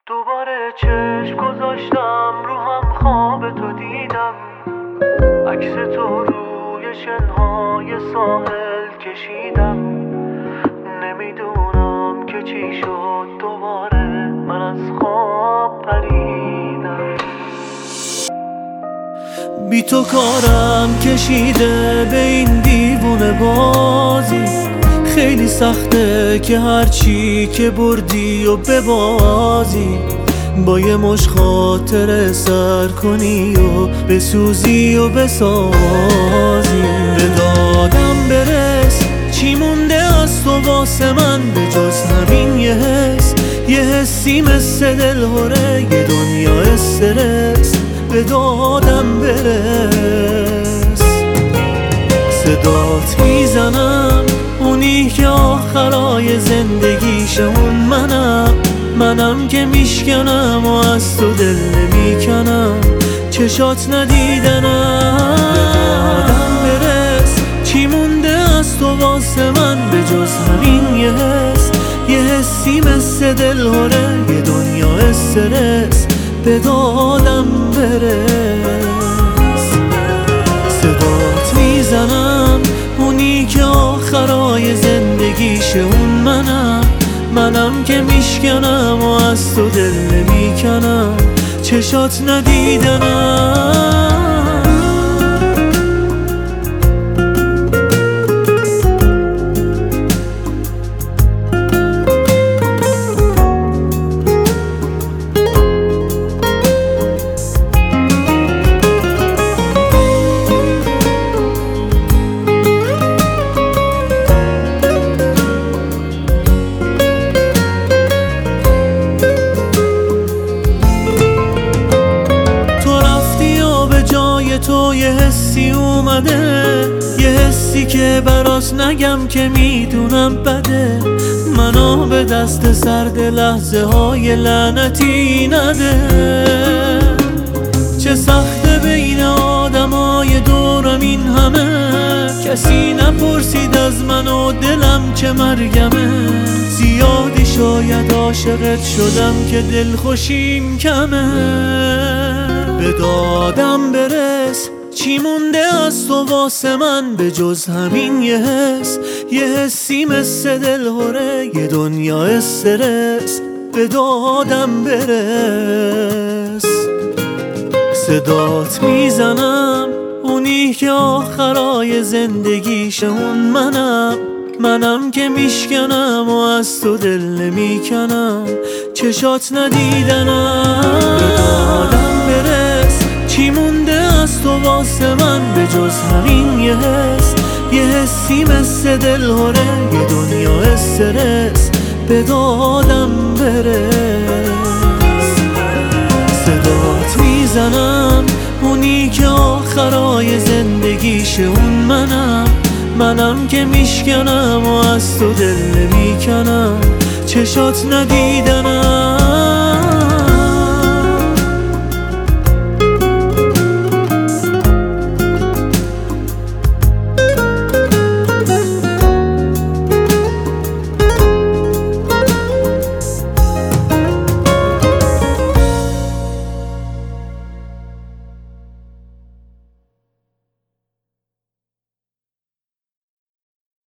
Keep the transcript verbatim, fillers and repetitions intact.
دوباره چشم گذاشتم رو هم خواب تو دیدم، عکس تو روی شنهای ساحل کشیدم. نمیدونم که چی شد دوباره من از خواب پریدم. بی تو کارم کشیده به این دیوونه بازی، خیلی سخته که هرچی که بردی و ببازی، با یه مش خاطره سر کنی و بسوزی و بسازی. به دادم برس چی مونده از تو واسه من به جز همین یه حس، یه حسی مثل دلهوره یه دنیا استرس. به دادم برس صدات میزنم، اونی که آخرای زندگیشه اون منم، منم که میشکنم و از تو دل نمیکنم، چشات ندیدنم. به دادم برس چی مونده از تو واسه من به جز همین یه حس، یه حسی مثل دلهوره یه دنیا استرس. به دادم برس صدات میزنم، اونی که آخرای زندگیشه اون منم، منم که میشکنم و از تو دل نمیکنم، چشات ندیدنم. تو یه حسی اومده، یه حسی که برات نگم که میدونم بده، منو به دست سرد لحظه های لعنتی نده. چه سخته بین آدم های دورم این همه، کسی نپرسید از من و دلم چه مرگمه. زیادی شاید عاشقت شدم که دل خوشیم کمه. به دادم برس چی مونده از تو واسه من به جز همین یه حس، یه حسی مثل دلهوره یه دنیا استرس. به دادم برس صدات میزنم، اونی که آخرای زندگیشه اون منم، منم که میشکنم و از تو دل نمیکنم، چشات ندیدنم. به دادم برس چی مونده از تو واسه من به جز همین یه حس، یه حسی مثل دلهوره یه دنیا استرس. به دادم برس صدات میزنم، اونی که آخرای زندگیشه اون منم، منم که میشکنم و از تو دل نمیکنم، چشات ندیدنم.